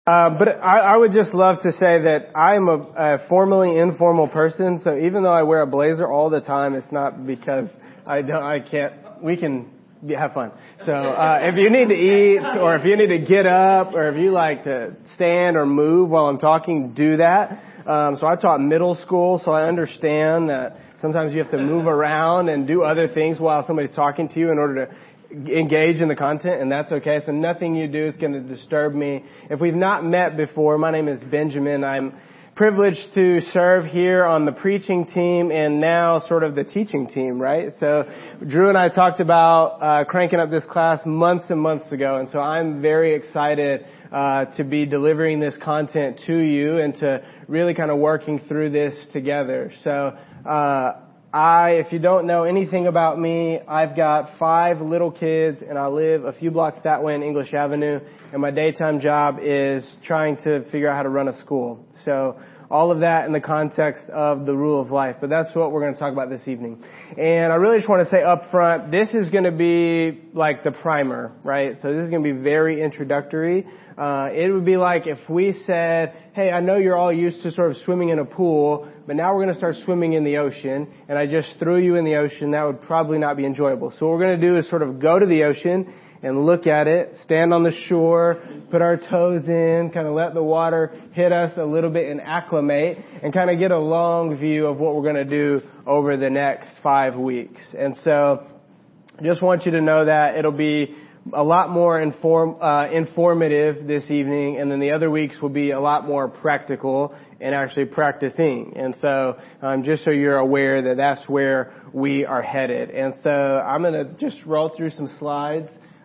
But I would just love to say that I'm a formally informal person. So even though I wear a blazer all the time, it's not because I can't. We can have fun. So if you need to eat, or if you need to get up, or if you like to stand or move while I'm talking, do that. So I taught middle school, so I understand that sometimes you have to move around and do other things while somebody's talking to you in order to engage in the content, and that's okay. So nothing you do is going to disturb me. If we've not met before, my name is Benjamin. I'm privileged to serve here on the preaching team and now sort of the teaching team, right? So Drew and I talked about cranking up this class months and months ago, and so I'm very excited to be delivering this content to you and to really kind of working through this together. So if you don't know anything about me, I've got 5 little kids and I live a few blocks that way in English Avenue, and my daytime job is trying to figure out how to run a school. So all of that in the context of the rule of life, but that's what we're going to talk about this evening. And I really just want to say up front, this is going to be like the primer, right? So this is going to be very introductory. It would be like if we said, hey, I know you're all used to sort of swimming in a pool, but now we're going to start swimming in the ocean, and I just threw you in the ocean. That would probably not be enjoyable. So what we're going to do is sort of go to the ocean and look at it, stand on the shore, put our toes in, kind of let the water hit us a little bit and acclimate, and kind of get a long view of what we're going to do over the next 5 weeks. And so I just want you to know that it'll be a lot more informative this evening, and then the other weeks will be a lot more practical and actually practicing. And so just so you're aware that that's where we are headed. And so I'm going to just roll through some slides.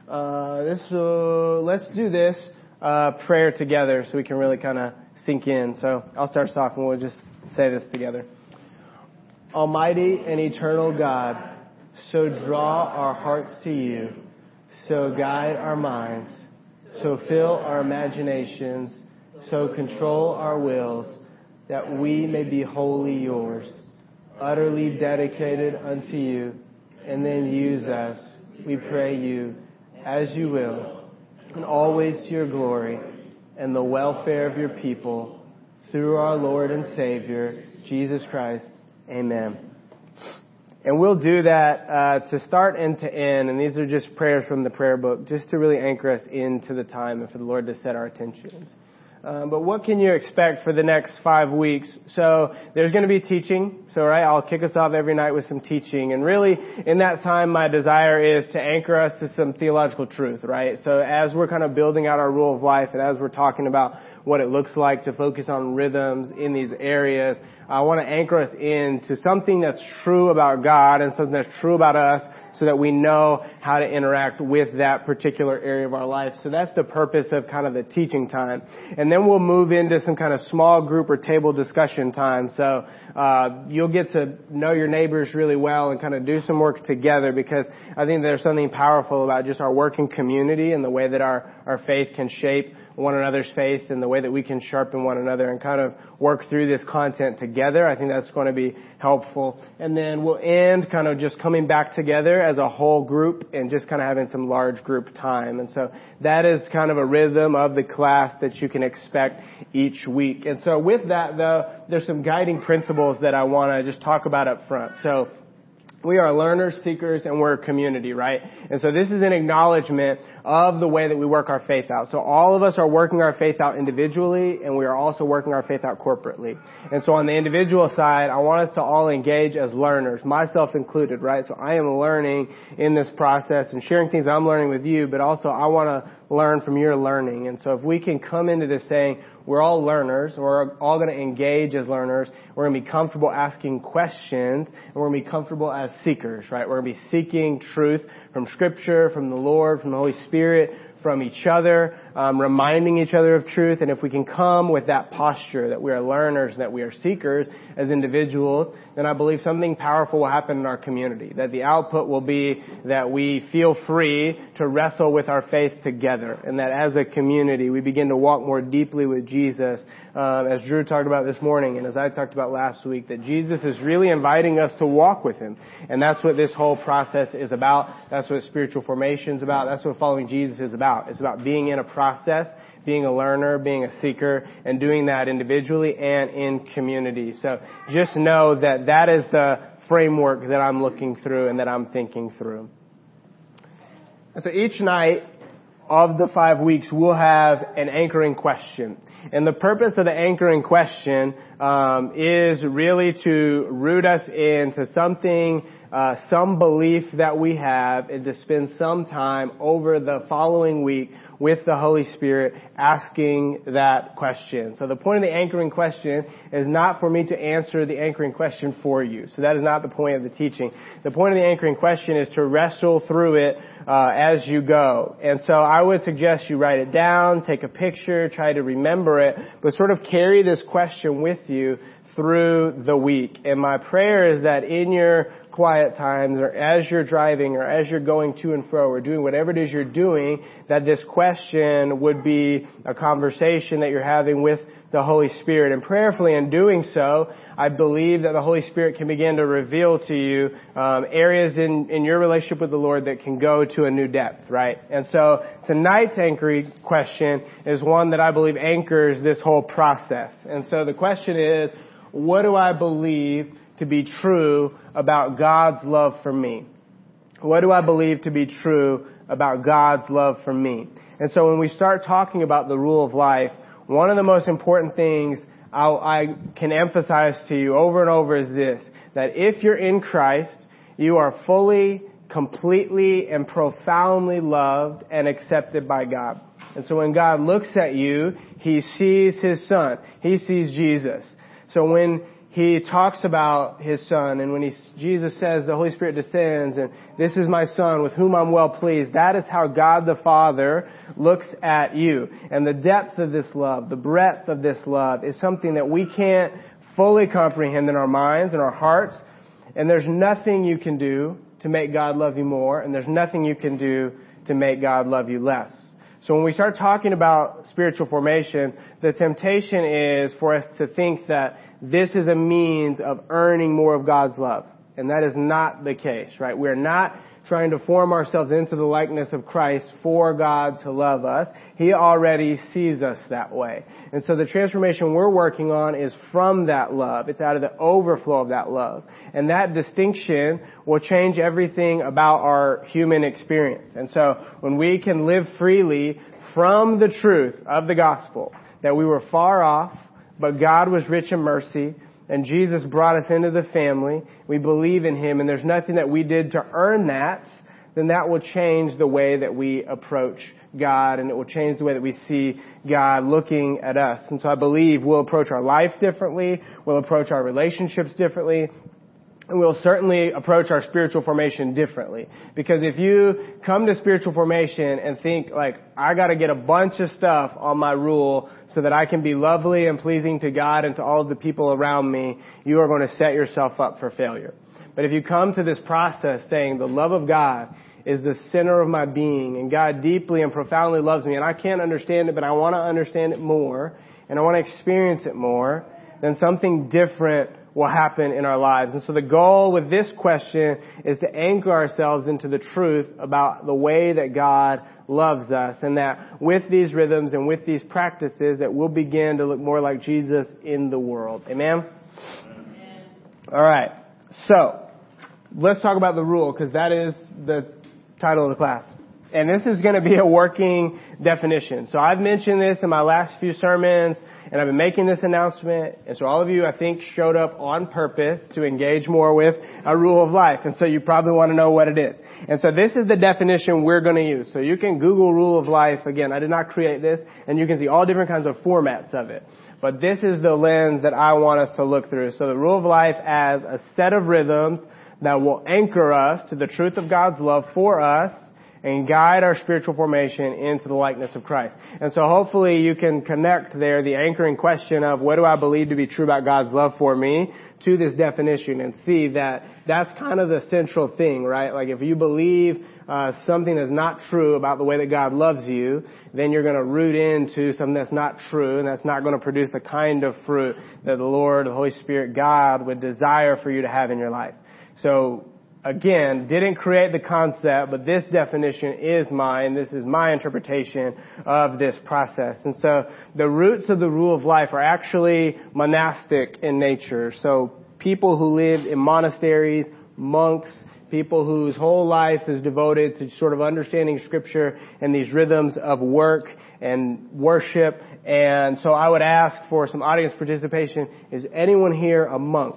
Let's do this prayer together so we can really kind of sink in. So I'll start us off and we'll just say this together. Almighty and eternal God, so draw our hearts to you, so guide our minds, so fill our imaginations, so control our wills, that we may be wholly yours, utterly dedicated unto you, and then use us, we pray you, as you will, and always to your glory and the welfare of your people, through our Lord and Savior, Jesus Christ. Amen. And we'll do that to start and to end, and these are just prayers from the prayer book, just to really anchor us into the time and for the Lord to set our attentions. But what can you expect for the next 5 weeks? So there's going to be teaching. So, right, I'll kick us off every night with some teaching. And really, in that time, my desire is to anchor us to some theological truth, right? So as we're kind of building out our rule of life and as we're talking about what it looks like to focus on rhythms in these areas, I want to anchor us into something that's true about God and something that's true about us so that we know how to interact with that particular area of our life. So that's the purpose of kind of the teaching time. And then we'll move into some kind of small group or table discussion time. So you'll get to know your neighbors really well and kind of do some work together, because I think there's something powerful about just our working community and the way that our faith can shape one another's faith and the way that we can sharpen one another and kind of work through this content together. I think that's going to be helpful. And then we'll end kind of just coming back together as a whole group and just kind of having some large group time. And so that is kind of a rhythm of the class that you can expect each week. And so with that, though, there's some guiding principles that I want to just talk about up front. So we are learners, seekers, and we're a community, right? And so this is an acknowledgement of the way that we work our faith out. So all of us are working our faith out individually, and we are also working our faith out corporately. And so on the individual side, I want us to all engage as learners, myself included, right? So I am learning in this process and sharing things I'm learning with you, but also I want to learn from your learning. And so if we can come into this saying, we're all learners, we're all going to engage as learners, we're going to be comfortable asking questions, and we're going to be comfortable as seekers, right? We're going to be seeking truth from Scripture, from the Lord, from the Holy Spirit, from each other, reminding each other of truth. And if we can come with that posture that we are learners, that we are seekers as individuals, then I believe something powerful will happen in our community. That the output will be that we feel free to wrestle with our faith together. And that as a community, we begin to walk more deeply with Jesus, as Drew talked about this morning and as I talked about last week, that Jesus is really inviting us to walk with Him. And that's what this whole process is about. That's what spiritual formation is about. That's what following Jesus is about. It's about being in a process, being a learner, being a seeker, and doing that individually and in community. So just know that that is the framework that I'm looking through and that I'm thinking through. And so each night of the 5 weeks, we'll have an anchoring question. And the purpose of the anchoring question is really to root us into something, some belief that we have, and to spend some time over the following week with the Holy Spirit asking that question. So the point of the anchoring question is not for me to answer the anchoring question for you. So that is not the point of the teaching. The point of the anchoring question is to wrestle through it as you go. And so I would suggest you write it down, take a picture, try to remember it, but sort of carry this question with you through the week. And my prayer is that in your quiet times, or as you're driving, or as you're going to and fro, or doing whatever it is you're doing, that this question would be a conversation that you're having with the Holy Spirit. And prayerfully in doing so, I believe that the Holy Spirit can begin to reveal to you areas in your relationship with the Lord that can go to a new depth, right? And so tonight's anchoring question is one that I believe anchors this whole process. And so the question is, what do I believe to be true about God's love for me? What do I believe to be true about God's love for me? And so when we start talking about the rule of life, one of the most important things I can emphasize to you over and over is this, that if you're in Christ, you are fully, completely, and profoundly loved and accepted by God. And so when God looks at you, He sees His Son. He sees Jesus. So when He talks about His Son, and when Jesus says the Holy Spirit descends, and this is my Son with whom I'm well pleased, that is how God the Father looks at you. And the depth of this love, the breadth of this love is something that we can't fully comprehend in our minds and our hearts. And there's nothing you can do to make God love you more, and there's nothing you can do to make God love you less. So when we start talking about spiritual formation, the temptation is for us to think that this is a means of earning more of God's love. And that is not the case, right? We're not trying to form ourselves into the likeness of Christ for God to love us. He already sees us that way. And so the transformation we're working on is from that love. It's out of the overflow of that love. And that distinction will change everything about our human experience. And so when we can live freely from the truth of the gospel, that we were far off, but God was rich in mercy, and Jesus brought us into the family. We believe in Him, and there's nothing that we did to earn that, then that will change the way that we approach God, and it will change the way that we see God looking at us. And so I believe we'll approach our life differently, we'll approach our relationships differently, and we'll certainly approach our spiritual formation differently. Because if you come to spiritual formation and think, like, I gotta get a bunch of stuff on my rule so that I can be lovely and pleasing to God and to all of the people around me, you are going to set yourself up for failure. But if you come to this process saying the love of God is the center of my being, and God deeply and profoundly loves me, and I can't understand it, but I want to understand it more, and I want to experience it more, then something different will happen in our lives. And so the goal with this question is to anchor ourselves into the truth about the way that God loves us, and that with these rhythms and with these practices that we'll begin to look more like Jesus in the world. Amen? Amen. All right. So let's talk about the rule, because that is the title of the class. And this is going to be a working definition. So I've mentioned this in my last few sermons, and I've been making this announcement. And so all of you, I think, showed up on purpose to engage more with a rule of life. And so you probably want to know what it is. And so this is the definition we're going to use. So you can Google rule of life. Again, I did not create this, and you can see all different kinds of formats of it. But this is the lens that I want us to look through. So the rule of life as a set of rhythms that will anchor us to the truth of God's love for us and guide our spiritual formation into the likeness of Christ. And so hopefully you can connect there the anchoring question of what do I believe to be true about God's love for me to this definition, and see that that's kind of the central thing, right? Like if you believe something that's not true about the way that God loves you, then you're going to root into something that's not true, and that's not going to produce the kind of fruit that the Lord, the Holy Spirit, God would desire for you to have in your life. So again, didn't create the concept, but this definition is mine. This is my interpretation of this process. And so the roots of the rule of life are actually monastic in nature. So people who lived in monasteries, monks, people whose whole life is devoted to sort of understanding Scripture and these rhythms of work and worship. And so I would ask for some audience participation. Is anyone here a monk?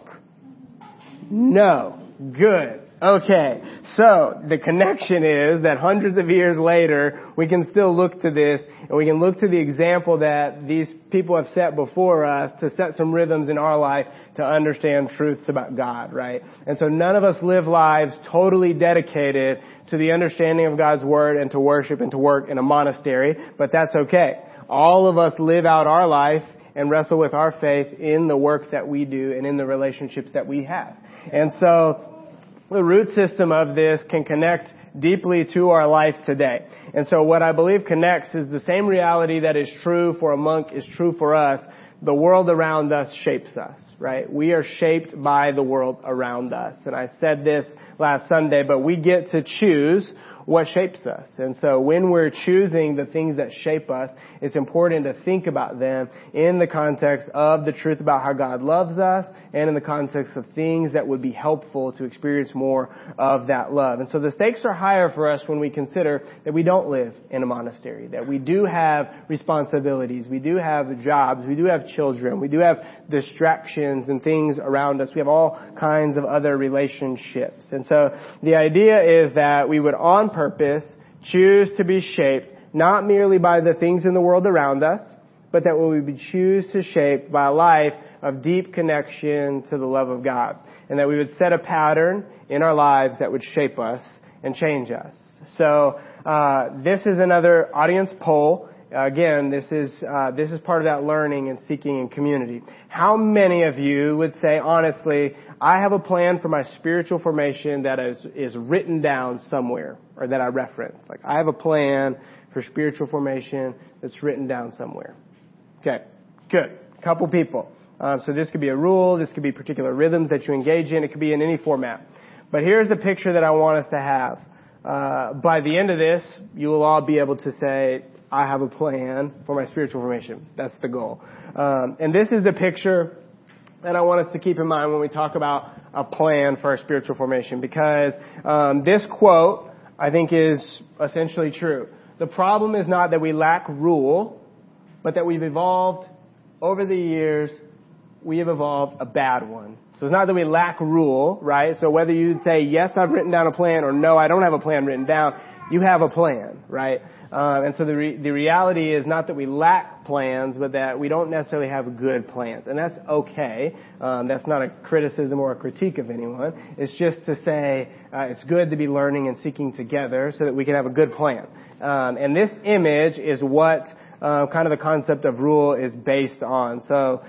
No. Good. Okay. So the connection is that hundreds of years later, we can still look to this, and we can look to the example that these people have set before us to set some rhythms in our life to understand truths about God, right? And so none of us live lives totally dedicated to the understanding of God's Word and to worship and to work in a monastery, but that's okay. All of us live out our life and wrestle with our faith in the work that we do and in the relationships that we have. And so the root system of this can connect deeply to our life today. And so what I believe connects is the same reality that is true for a monk is true for us. The world around us shapes us, right? We are shaped by the world around us. And I said this last Sunday, but we get to choose what shapes us. And so when we're choosing the things that shape us, it's important to think about them in the context of the truth about how God loves us and in the context of things that would be helpful to experience more of that love. And so the stakes are higher for us when we consider that we don't live in a monastery, that we do have responsibilities, we do have jobs, we do have children, we do have distractions and things around us. We have all kinds of other relationships. And so the idea is that we would on purpose choose to be shaped not merely by the things in the world around us, but that we would choose to shape by a life of deep connection to the love of God. And that we would set a pattern in our lives that would shape us and change us. So, this is another audience poll. Again, this is part of that learning and seeking and community. How many of you would say, honestly, I have a plan for my spiritual formation that is written down somewhere, or that I reference? Like, I have a plan for spiritual formation that's written down somewhere. Okay, good. Couple people. So this could be a rule, this could be particular rhythms that you engage in, it could be in any format. But here's the picture that I want us to have. By the end of this, you will all be able to say, I have a plan for my spiritual formation. That's the goal. And this is the picture that I want us to keep in mind when we talk about a plan for our spiritual formation, because this quote, I think, is essentially true. The problem is not that we lack rule, but that we've evolved over the years, we have evolved a bad one. So it's not that we lack rule, right? So whether you'd say, yes, I've written down a plan, or no, I don't have a plan written down, you have a plan, right? And so the reality is not that we lack plans, but that we don't necessarily have good plans. And that's okay. That's not a criticism or a critique of anyone. It's just to say it's good to be learning and seeking together so that we can have a good plan. And this image is what kind of the concept of rule is based on. So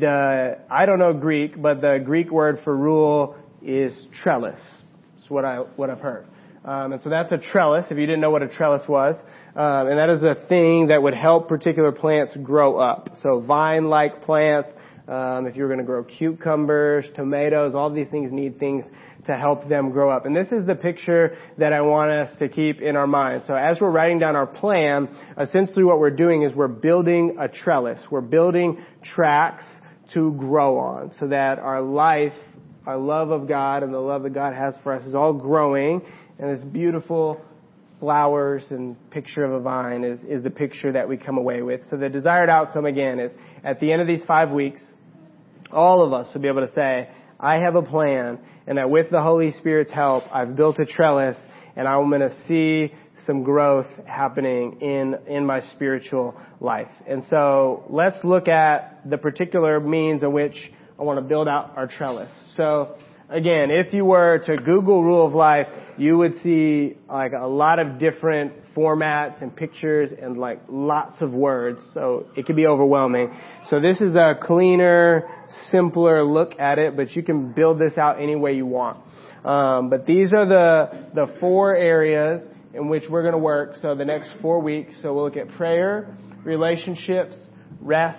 I don't know Greek, but the Greek word for rule is trellis. That's what I've heard. And so that's a trellis, if you didn't know what a trellis was. And that is a thing that would help particular plants grow up. So vine-like plants, if you're going to grow cucumbers, tomatoes, all these things need things to help them grow up. And this is the picture that I want us to keep in our minds. So as we're writing down our plan, essentially what we're doing is we're building a trellis. We're building tracks to grow on so that our life, our love of God and the love that God has for us is all growing. And this beautiful flowers and picture of a vine is the picture that we come away with. So the desired outcome, again, is at the end of these 5 weeks, all of us will be able to say, I have a plan, and that with the Holy Spirit's help, I've built a trellis, and I'm going to see some growth happening in my spiritual life. And so let's look at the particular means in which I want to build out our trellis. So again, if you were to Google Rule of Life, you would see like a lot of different formats and pictures and like lots of words. So it can be overwhelming. So this is a cleaner, simpler look at it, but you can build this out any way you want. But these are the 4 areas in which we're going to work. So the next 4 weeks. So we'll look at prayer, relationships, rest,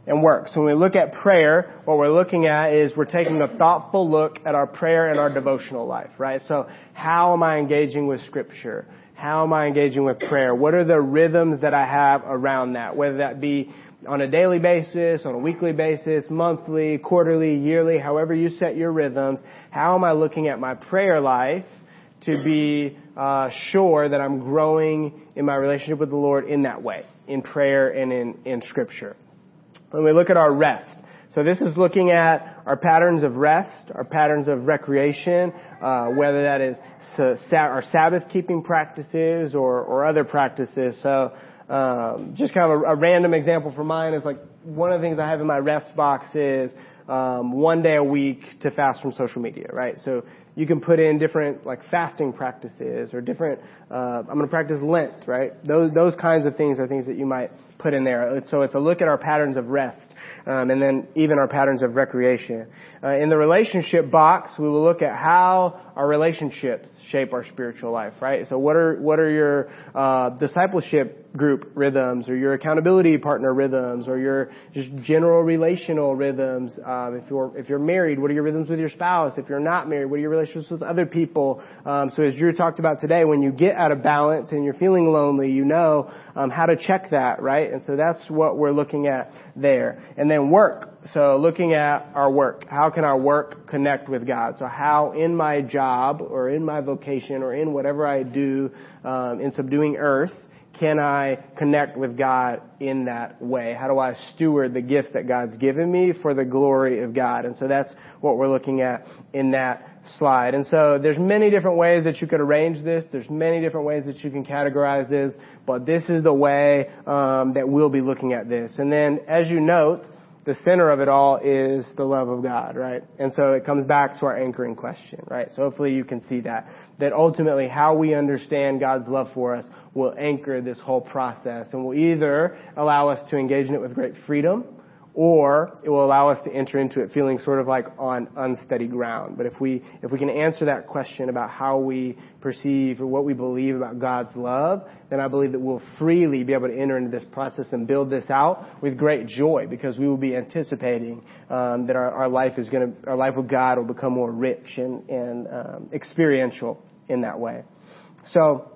and work. So when we look at prayer, what we're looking at is we're taking a thoughtful look at our prayer and our devotional life, right? So how am I engaging with Scripture? How am I engaging with prayer? What are the rhythms that I have around that? Whether that be on a daily basis, on a weekly basis, monthly, quarterly, yearly, however you set your rhythms, how am I looking at my prayer life to be sure that I'm growing in my relationship with the Lord in that way, in prayer and in Scripture? When we look at our rest, so this is looking at our patterns of rest, our patterns of recreation, whether that is our Sabbath-keeping practices or other practices. So just kind of a random example for mine is like one of the things I have in my rest box is 1 day a week to fast from social media, right? So you can put in different like fasting practices or different, I'm going to practice Lent, right? Those kinds of things are things that you might put in there. So it's a look at our patterns of rest, and then even our patterns of recreation. In the relationship box, we will look at how our relationships shape our spiritual life, right? So what are your discipleship group rhythms, or your accountability partner rhythms, or your just general relational rhythms? If you're married, what are your rhythms with your spouse? If you're not married, what are your relationships with other people? So as Drew talked about today, when you get out of balance and you're feeling lonely, you know how to check that, right? And so that's what we're looking at there. And then work. So looking at our work. How can our work connect with God? So how in my job or in my vocation or in whatever I do in subduing earth, can I connect with God in that way? How do I steward the gifts that God's given me for the glory of God? And so that's what we're looking at in that slide. And so there's many different ways that you could arrange this. There's many different ways that you can categorize this, but this is the way that we'll be looking at this. And then as you note, the center of it all is the love of God, right? And so it comes back to our anchoring question, right? So hopefully you can see that ultimately how we understand God's love for us will anchor this whole process and will either allow us to engage in it with great freedom, or it will allow us to enter into it feeling sort of like on unsteady ground. But if we can answer that question about how we perceive or what we believe about God's love, then I believe that we'll freely be able to enter into this process and build this out with great joy, because we will be anticipating that our life with God will become more rich and experiential in that way. So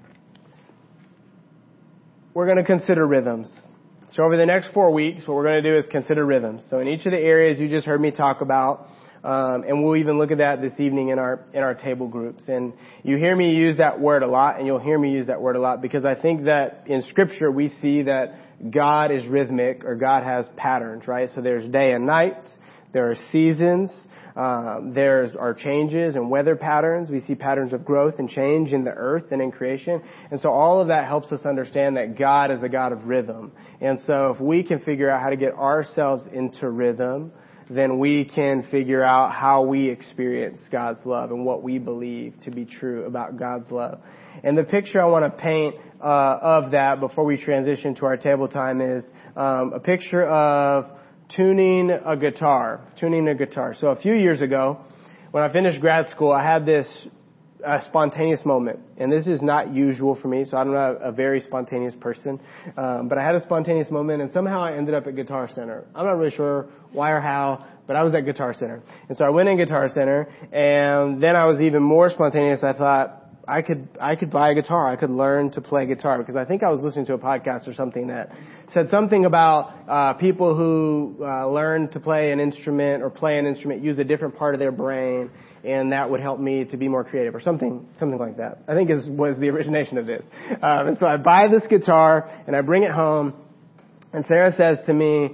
we're going to consider rhythms. So over the next 4 weeks, what we're going to do is consider rhythms. So in each of the areas you just heard me talk about, and we'll even look at that this evening in our table groups. And you hear me use that word a lot, and you'll hear me use that word a lot, because I think that in Scripture we see that God is rhythmic, or God has patterns, right? So there's day and nights, there are seasons, there's our changes and weather patterns. We see patterns of growth and change in the earth and in creation. And so all of that helps us understand that God is a God of rhythm. And so if we can figure out how to get ourselves into rhythm, then we can figure out how we experience God's love and what we believe to be true about God's love. And the picture I want to paint of that before we transition to our table time is a picture of tuning a guitar. So a few years ago, when I finished grad school, I had this spontaneous moment. And this is not usual for me, so I'm not a very spontaneous person. But I had a spontaneous moment, and somehow I ended up at Guitar Center. I'm not really sure why or how, but I was at Guitar Center. And so I went in Guitar Center, and then I was even more spontaneous. I thought, I could buy a guitar. I could learn to play guitar, because I think I was listening to a podcast or something that said something about people who learn to play an instrument or play an instrument use a different part of their brain, and that would help me to be more creative or something like that. I think was the origination of this. And so I buy this guitar and I bring it home, and Sarah says to me,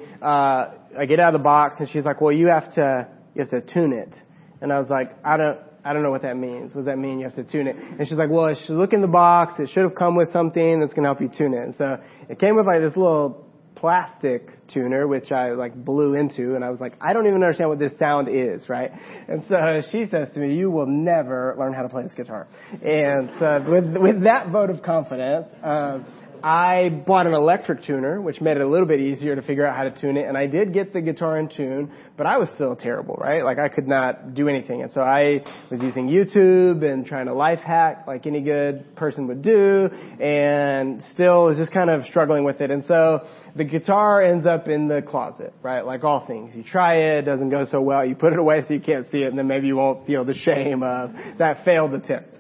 I get out of the box, and she's like, "Well, you have to tune it." And I was like, I don't know what that means. What does that mean, you have to tune it? And she's like, "Well, it should look in the box. It should have come with something that's going to help you tune it." And so it came with like this little plastic tuner, which I like blew into, and I was like, I don't even understand what this sound is, right? And so she says to me, "You will never learn how to play this guitar." And so with that vote of confidence, I bought an electric tuner, which made it a little bit easier to figure out how to tune it. And I did get the guitar in tune, but I was still terrible, right? Like I could not do anything. And so I was using YouTube and trying to life hack like any good person would do, and still was just kind of struggling with it. And so the guitar ends up in the closet, right? Like all things. You try it doesn't go so well. You put it away so you can't see it, and then maybe you won't feel the shame of that failed attempt.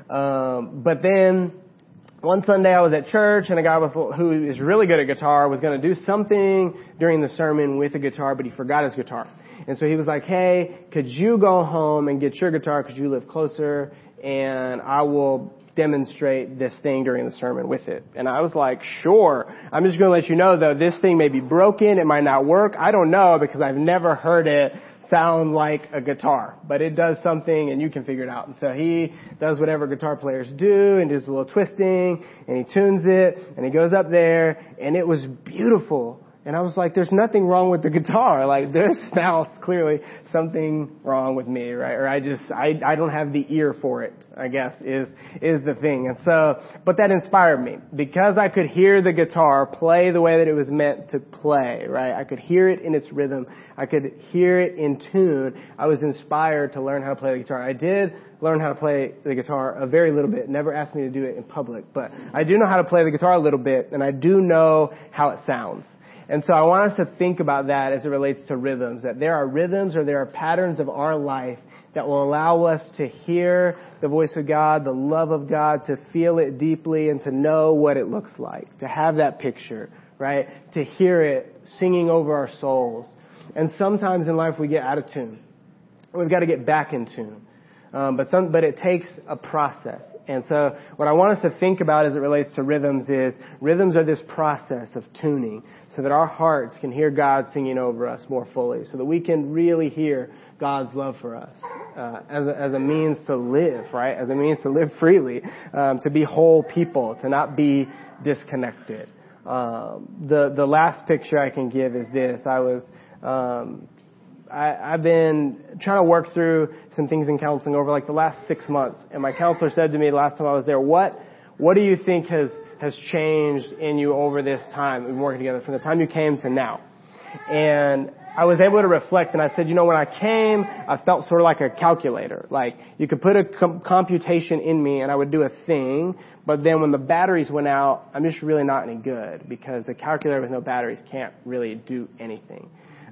But then one Sunday I was at church, and a guy who is really good at guitar was going to do something during the sermon with a guitar, but he forgot his guitar. And so he was like, hey, could you go home and get your guitar because you live closer, and I will demonstrate this thing during the sermon with it. And I was like, sure. I'm just going to let you know, though, this thing may be broken. It might not work. I don't know because I've never heard it sound like a guitar, but it does something and you can figure it out. And so he does whatever guitar players do and does a little twisting, and he tunes it, and he goes up there, and it was beautiful. And I was like, there's nothing wrong with the guitar. Like, there's now clearly something wrong with me, right? Or I don't have the ear for it, I guess, is the thing. And so, but that inspired me because I could hear the guitar play the way that it was meant to play, right? I could hear it in its rhythm. I could hear it in tune. I was inspired to learn how to play the guitar. I did learn how to play the guitar a very little bit. Never asked me to do it in public, but I do know how to play the guitar a little bit, and I do know how it sounds. And so I want us to think about that as it relates to rhythms, that there are rhythms or there are patterns of our life that will allow us to hear the voice of God, the love of God, to feel it deeply and to know what it looks like, to have that picture, right? To hear it singing over our souls. And sometimes in life we get out of tune. We've got to get back in tune. But it takes a process. And so what I want us to think about as it relates to rhythms is rhythms are this process of tuning so that our hearts can hear God singing over us more fully, so that we can really hear God's love for us as a means to live, right? As a means to live freely, to be whole people, to not be disconnected. The last picture I can give is this. I've been trying to work through some things in counseling over like the last 6 months. And my counselor said to me the last time I was there, what do you think has changed in you over this time we've been working together from the time you came to now? And I was able to reflect, and I said, when I came, I felt sort of like a calculator. Like you could put a computation in me and I would do a thing, but then when the batteries went out, I'm just really not any good because a calculator with no batteries can't really do anything.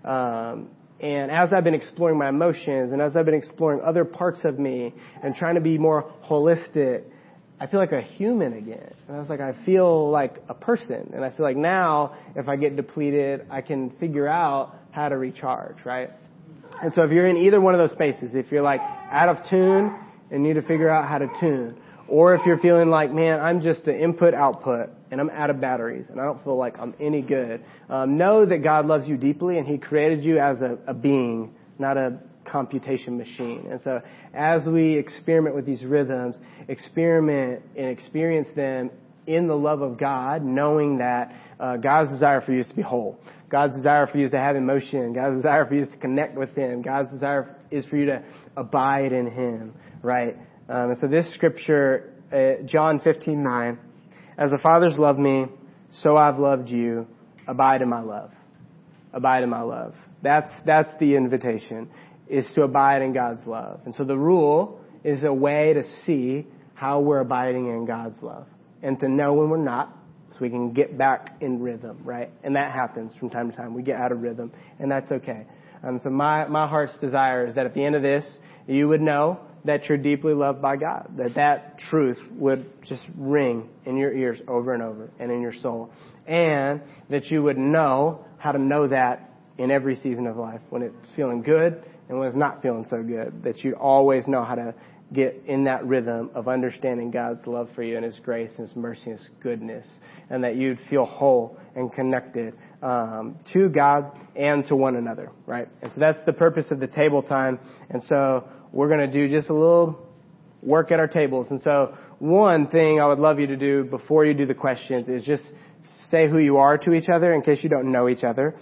And as I've been exploring my emotions and as I've been exploring other parts of me and trying to be more holistic, I feel like a human again. And I was like, I feel like a person. And I feel like now, if I get depleted, I can figure out how to recharge, right? And so if you're in either one of those spaces, if you're like out of tune and need to figure out how to tune, or if you're feeling like, man, I'm just an input-output and I'm out of batteries and I don't feel like I'm any good, know that God loves you deeply and He created you as a being, not a computation machine. And so as we experiment with these rhythms, experiment and experience them in the love of God, knowing that God's desire for you is to be whole. God's desire for you is to have emotion. God's desire for you is to connect with Him. God's desire is for you to abide in Him, right? And so this scripture, John 15:9, as the Father's loved me, so I've loved you. Abide in my love. Abide in my love. That's the invitation, is to abide in God's love. And so the rule is a way to see how we're abiding in God's love and to know when we're not, so we can get back in rhythm, right? And that happens from time to time. We get out of rhythm, and that's okay. So my heart's desire is that at the end of this, you would know that you're deeply loved by God, that truth would just ring in your ears over and over and in your soul, and that you would know how to know that in every season of life, when it's feeling good and when it's not feeling so good, that you'd always know how to get in that rhythm of understanding God's love for you and His grace and His mercy and His goodness, and that you'd feel whole and connected to God and to one another, right? And so that's the purpose of the table time. And so we're going to do just a little work at our tables. And so one thing I would love you to do before you do the questions is just say who you are to each other in case you don't know each other.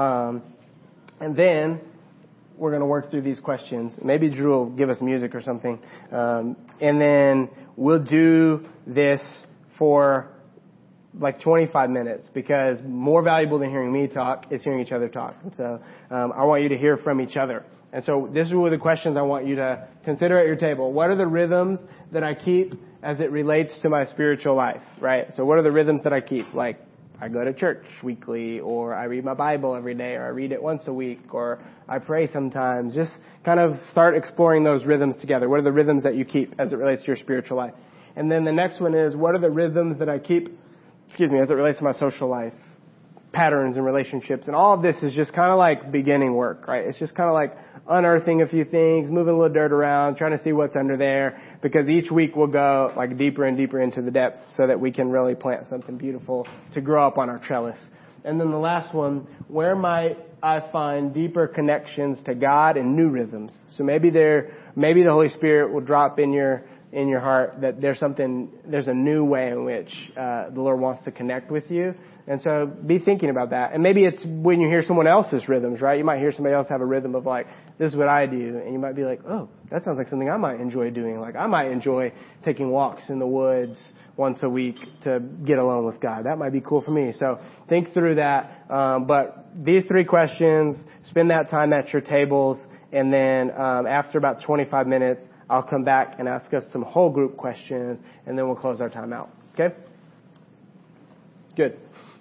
And then we're going to work through these questions. Maybe Drew will give us music or something. And then we'll do this for like 25 minutes, because more valuable than hearing me talk is hearing each other talk. And so I want you to hear from each other. And so this is one of the questions I want you to consider at your table. What are the rhythms that I keep as it relates to my spiritual life, right? So what are the rhythms that I keep? Like, I go to church weekly, or I read my Bible every day, or I read it once a week, or I pray sometimes. Just kind of start exploring those rhythms together. What are the rhythms that you keep as it relates to your spiritual life? And then the next one is, what are the rhythms that I keep, as it relates to my social life, patterns and relationships? And all of this is just kind of like beginning work, right? It's just kind of like unearthing a few things, moving a little dirt around, trying to see what's under there, because each week we'll go like deeper and deeper into the depths so that we can really plant something beautiful to grow up on our trellis. And then the last one, where might I find deeper connections to God and new rhythms? So maybe the Holy Spirit will drop in your heart that there's a new way in which the Lord wants to connect with you. And so be thinking about that. And maybe it's when you hear someone else's rhythms, right? You might hear somebody else have a rhythm of like, this is what I do. And you might be like, oh, that sounds like something I might enjoy doing. Like, I might enjoy taking walks in the woods once a week to get alone with God. That might be cool for me. So think through that. But these 3 questions, spend that time at your tables. And then after about 25 minutes, I'll come back and ask us some whole group questions, and then we'll close our time out. Okay? Good.